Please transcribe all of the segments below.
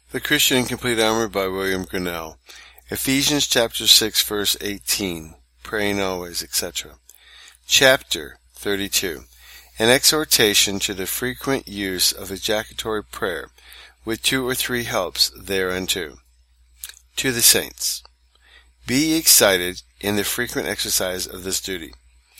The Christian in Complete Armor by William Grinnell. Ephesians chapter 6 verse 18. Praying always, etc. Chapter 32. An exhortation to the frequent use of ejaculatory prayer, with 2 or 3 helps thereunto. To the saints. Be excited in the frequent exercise of this duty.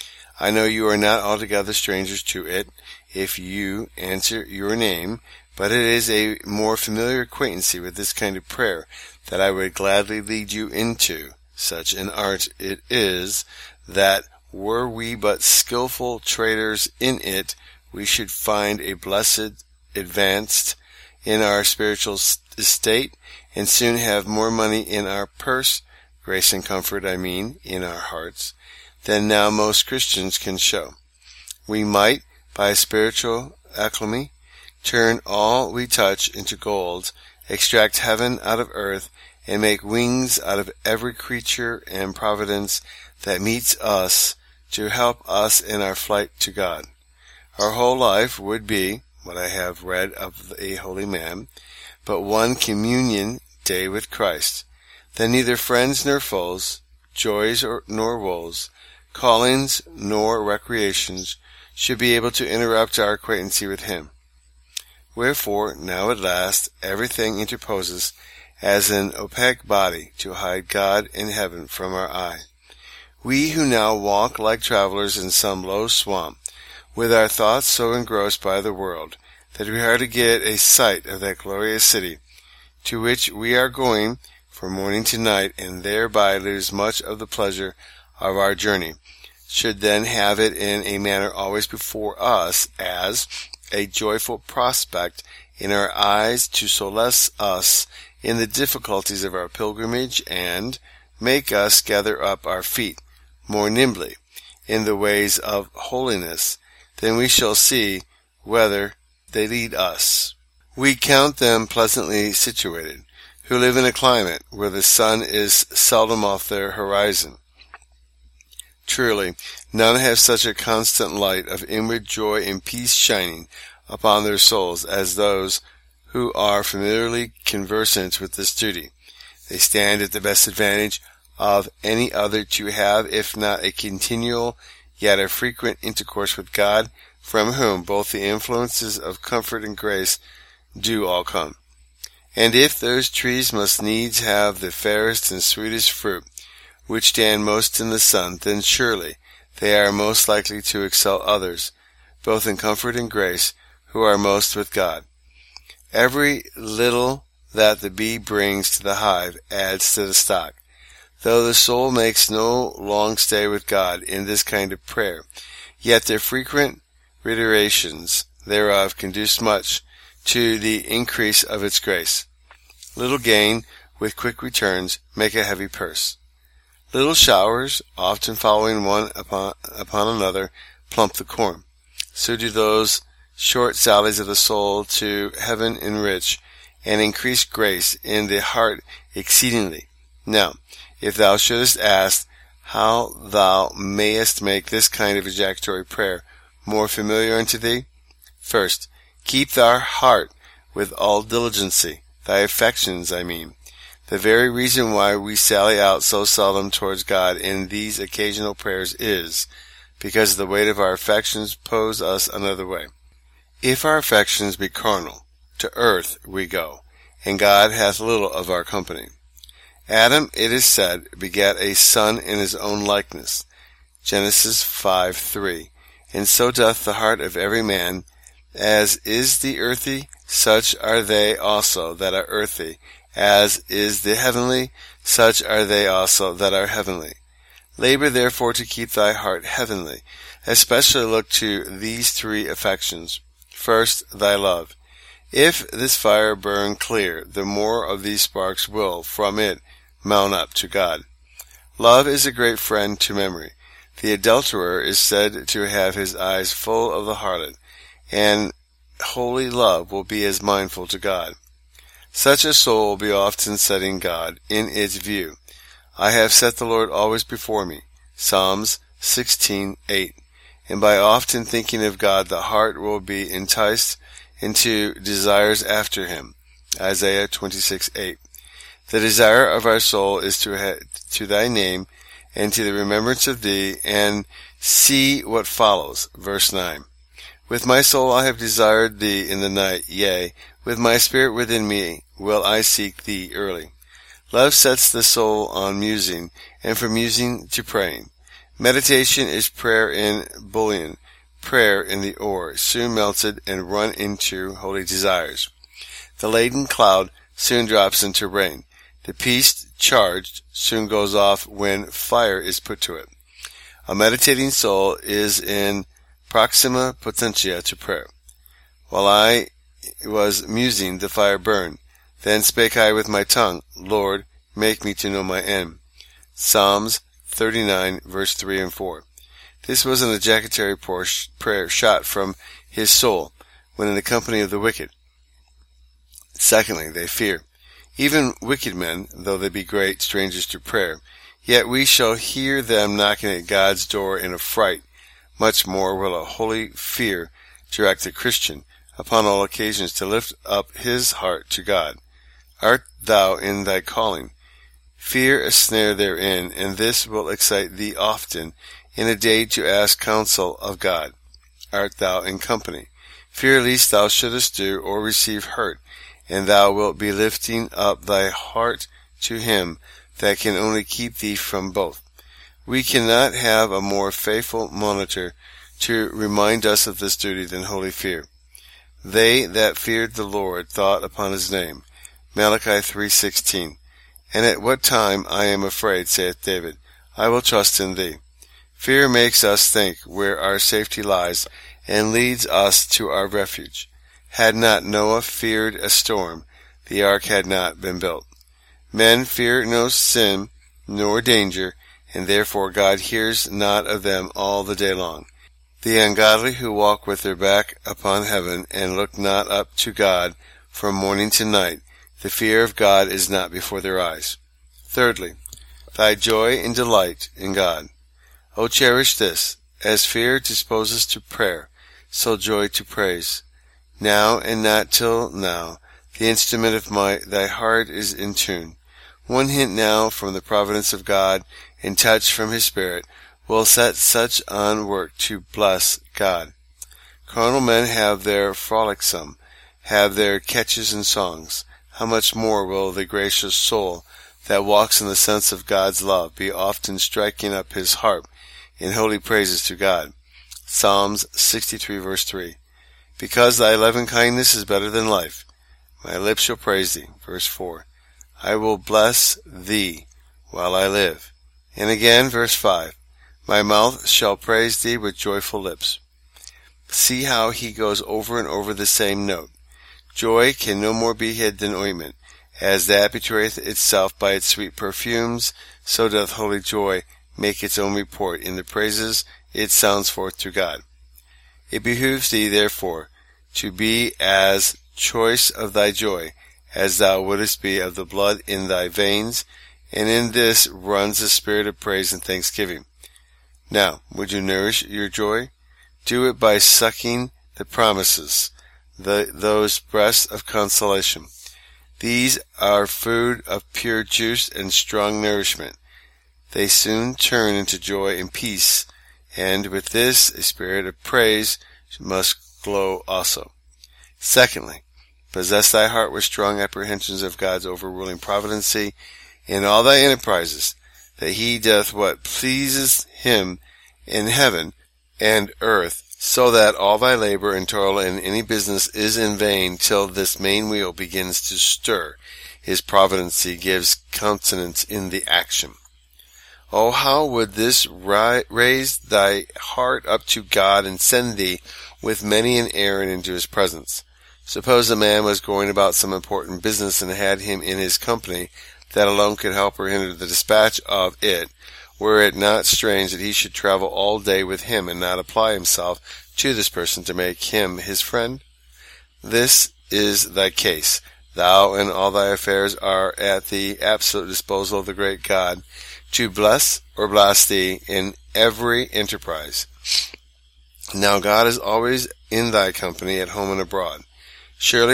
I know you are not altogether strangers to it, if you answer your name, but it is a more familiar acquaintancy with this kind of prayer that I would gladly lead you into. Such an art it is, that were we but skillful traders in it, we should find a blessed advanced in our spiritual estate, and soon have more money in our purse, grace and comfort, in our hearts, than now most Christians can show. We might, by a spiritual acclamy, turn all we touch into gold, extract heaven out of earth, and make wings out of every creature and providence that meets us to help us in our flight to God. Our whole life would be, what I have read of a holy man, but one communion day with Christ. Then neither friends nor foes, joys nor woes, callings nor recreations should be able to interrupt our acquaintancy with Him. Wherefore, now at last, everything interposes as an opaque body to hide God in heaven from our eye. We who now walk like travelers in some low swamp, with our thoughts so engrossed by the world, that we hardly get a sight of that glorious city, to which we are going from morning to night, and thereby lose much of the pleasure of our journey, should then have it in a manner always before us as a joyful prospect in our eyes to solace us in the difficulties of our pilgrimage, and make us gather up our feet more nimbly in the ways of holiness, then we shall see whither they lead us. We count them pleasantly situated, who live in a climate where the sun is seldom off their horizon. Truly, none have such a constant light of inward joy and peace shining upon their souls as those who are familiarly conversant with this duty. They stand at the best advantage of any other to have, if not a continual, yet a frequent intercourse with God, from whom both the influences of comfort and grace do all come. And if those trees must needs have the fairest and sweetest fruit, which stand most in the sun, then surely they are most likely to excel others, both in comfort and grace, who are most with God. Every little that the bee brings to the hive adds to the stock. Though the soul makes no long stay with God in this kind of prayer, yet the frequent reiterations thereof conduce much to the increase of its grace. Little gain, with quick returns, make a heavy purse. Little showers, often following one upon another, plump the corn. So do those short sallies of the soul to heaven enrich and increase grace in the heart exceedingly. Now, if thou shouldest ask how thou mayest make this kind of ejaculatory prayer more familiar unto thee, first, keep thy heart with all diligency, thy affections, The very reason why we sally out so seldom towards God in these occasional prayers is, because the weight of our affections pose us another way. If our affections be carnal, to earth we go, and God hath little of our company. Adam, it is said, begat a son in his own likeness, Genesis 5:3, and so doth the heart of every man, as is the earthy, such are they also that are earthy, as is the heavenly, such are they also that are heavenly. Labor therefore to keep thy heart heavenly, especially look to these 3 affections. First, thy love. If this fire burn clear, the more of these sparks will, from it, mount up to God. Love is a great friend to memory. The adulterer is said to have his eyes full of the harlot, and holy love will be as mindful to God. Such a soul will be often setting God in its view. I have set the Lord always before me, Psalms 16:8. And by often thinking of God, the heart will be enticed into desires after Him, Isaiah 26:8. The desire of our soul is to thy name, and to the remembrance of thee, and see what follows. Verse 9. With my soul I have desired thee in the night, yea, with my spirit within me will I seek thee early. Love sets the soul on musing, and from musing to praying. Meditation is prayer in bouillon, prayer in the ore, soon melted and run into holy desires. The laden cloud soon drops into rain. The piece charged soon goes off when fire is put to it. A meditating soul is in proxima potentia to prayer. While I was musing, the fire burned. Then spake I with my tongue, Lord, make me to know my end. Psalms 39, verse 3 and 4. This was an ejaculatory prayer shot from his soul when in the company of the wicked. Secondly, they fear. Even wicked men, though they be great strangers to prayer, yet we shall hear them knocking at God's door in a fright. Much more will a holy fear direct the Christian upon all occasions to lift up his heart to God. Art thou in thy calling? Fear a snare therein, and this will excite thee often in a day to ask counsel of God. Art thou in company? Fear lest thou shouldest do or receive hurt, and thou wilt be lifting up thy heart to him that can only keep thee from both. We cannot have a more faithful monitor to remind us of this duty than holy fear. They that feared the Lord thought upon his name. Malachi 3:16. And at what time I am afraid, saith David, I will trust in thee. Fear makes us think where our safety lies, and leads us to our refuge. Had not Noah feared a storm, the ark had not been built. Men fear no sin nor danger, and therefore God hears not of them all the day long. The ungodly who walk with their back upon heaven, and look not up to God from morning to night, the fear of God is not before their eyes. Thirdly, thy joy and delight in God. O cherish this, as fear disposes to prayer, so joy to praise. Now and not till now, the instrument of thy heart is in tune. One hint now from the providence of God, and touch from his Spirit, will set such on work to bless God. Carnal men have their frolicsome, have their catches and songs. How much more will the gracious soul that walks in the sense of God's love be often striking up his harp in holy praises to God. Psalms 63 verse 3. Because thy loving kindness is better than life, my lips shall praise thee. Verse 4. I will bless thee while I live. And again, verse 5. My mouth shall praise thee with joyful lips. See how he goes over and over the same note. Joy can no more be hid than ointment. As that betrayeth itself by its sweet perfumes, so doth holy joy make its own report in the praises it sounds forth to God. It behooves thee, therefore, to be as choice of thy joy as thou wouldest be of the blood in thy veins, and in this runs the spirit of praise and thanksgiving. Now, would you nourish your joy? Do it by sucking the promises, those breasts of consolation. These are food of pure juice and strong nourishment. They soon turn into joy and peace, and with this a spirit of praise must glow also. Secondly, possess thy heart with strong apprehensions of God's overruling providency in all thy enterprises, that he doth what pleases him in heaven and earth, so that all thy labor and toil in any business is in vain till this main wheel begins to stir. His providency gives countenance in the action. Oh, how would this raise thy heart up to God and send thee with many an errand into his presence. Suppose a man was going about some important business and had him in his company that alone could help or hinder the dispatch of it. Were it not strange that he should travel all day with him and not apply himself to this person to make him his friend? This is thy case. Thou and all thy affairs are at the absolute disposal of the great God to bless or blast thee in every enterprise. Now God is always in thy company at home and abroad. Surely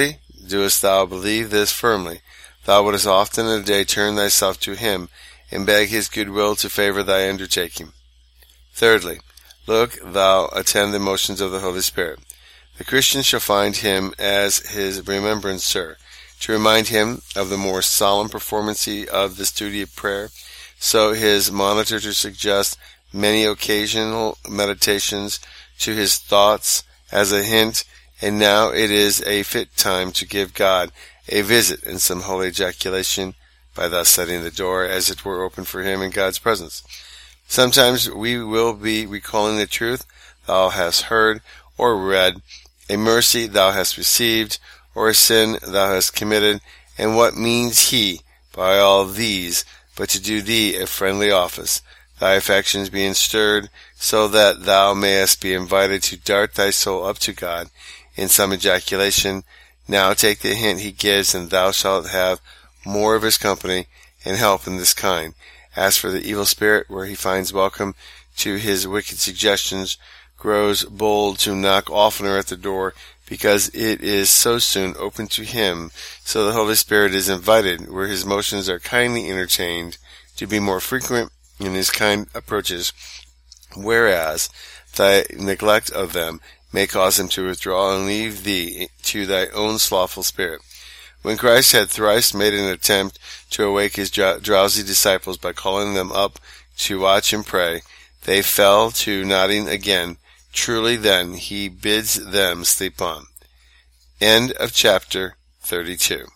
doest thou believe this firmly, thou wouldst often in a day turn thyself to him, and beg his good will to favor thy undertaking. Thirdly, look thou attend the motions of the Holy Spirit. The Christian shall find him as his remembrancer, to remind him of the more solemn performance of this duty of prayer, so his monitor to suggest many occasional meditations to his thoughts as a hint, and now it is a fit time to give God a visit in some holy ejaculation, by thus setting the door as it were open for him in God's presence. Sometimes we will be recalling the truth thou hast heard or read, a mercy thou hast received, or a sin thou hast committed, and what means he by all these but to do thee a friendly office, thy affections being stirred, so that thou mayest be invited to dart thy soul up to God in some ejaculation. Now take the hint he gives, and thou shalt have more of his company and help in this kind. As for the evil spirit, where he finds welcome to his wicked suggestions, grows bold to knock oftener at the door, because it is so soon open to him. So the Holy Spirit is invited, where his motions are kindly entertained, to be more frequent in his kind approaches, whereas thy neglect of them may cause him to withdraw and leave thee to thy own slothful spirit. When Christ had thrice made an attempt to awake his drowsy disciples by calling them up to watch and pray, they fell to nodding again. Truly then he bids them sleep on. End of chapter 32.